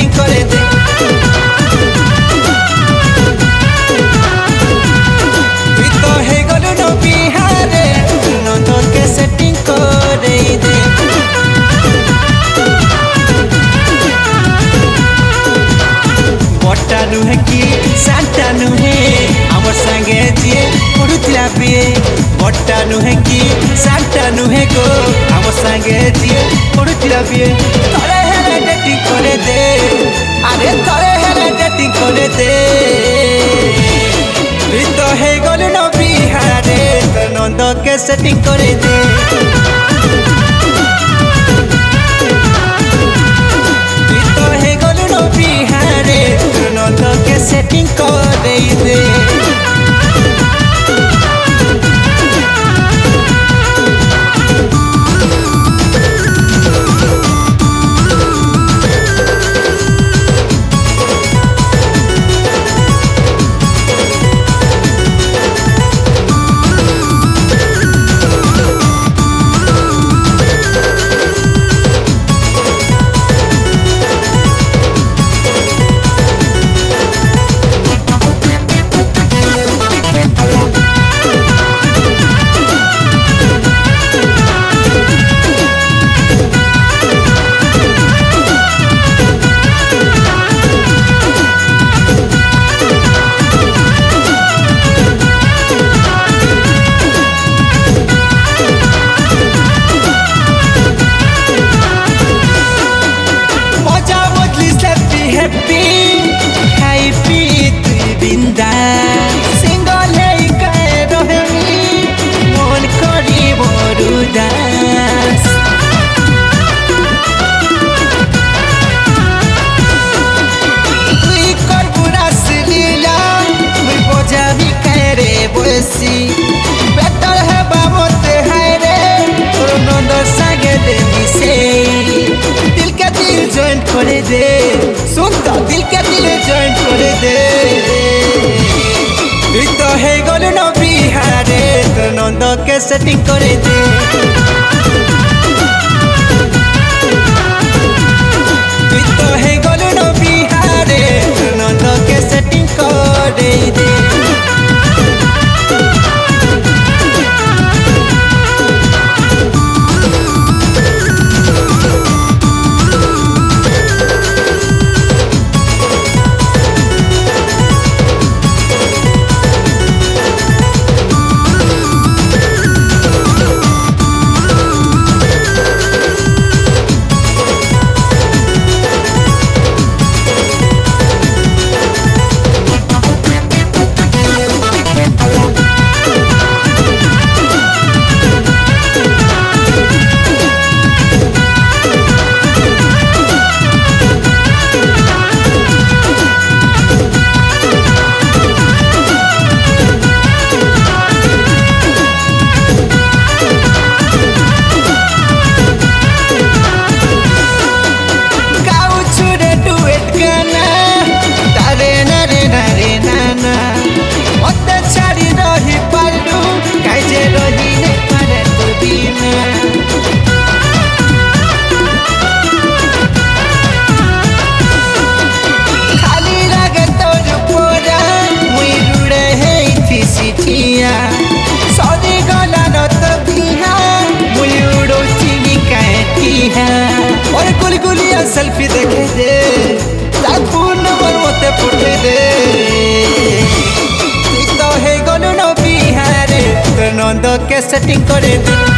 Setting करे दे তুই তো হে গলু ন বিহারে নন্দ के सेटिंग करे दे बट्टा नुहे कि सांटा नुहे आमर संगे जी पढ़ुला बिए बट्टा नुहे कि सांटा नुहे गो आमर संगे जी पढ़ुला बिए तले हेले डेटिंग करे दे अरे तले हेले डेटिंग करे दे तुई तो हे गलु न बिहारे तो नंद के सेटिंग करे दे तुई तो हे गलु न बिहारे तो नंद के सेटिंग करे दे बेटर है बाबोते है रे तोर नंदर संगे देवी से दिल के दिल जॉइन करे दे सुन तो दिल के दिल जॉइन करे दे तुई तो हे गलु न बिहारे तोर नंद के सेटिंग करे दे तुई तो हे गलु न बिहारे तोर नंद के सेटिंग करे दे और गुली गुलिया सेल्फी देखे दे फोन नंबर मते पठे दे तुई तो हे गलु न बिहारे तो नंद के सेटिंग करे दे।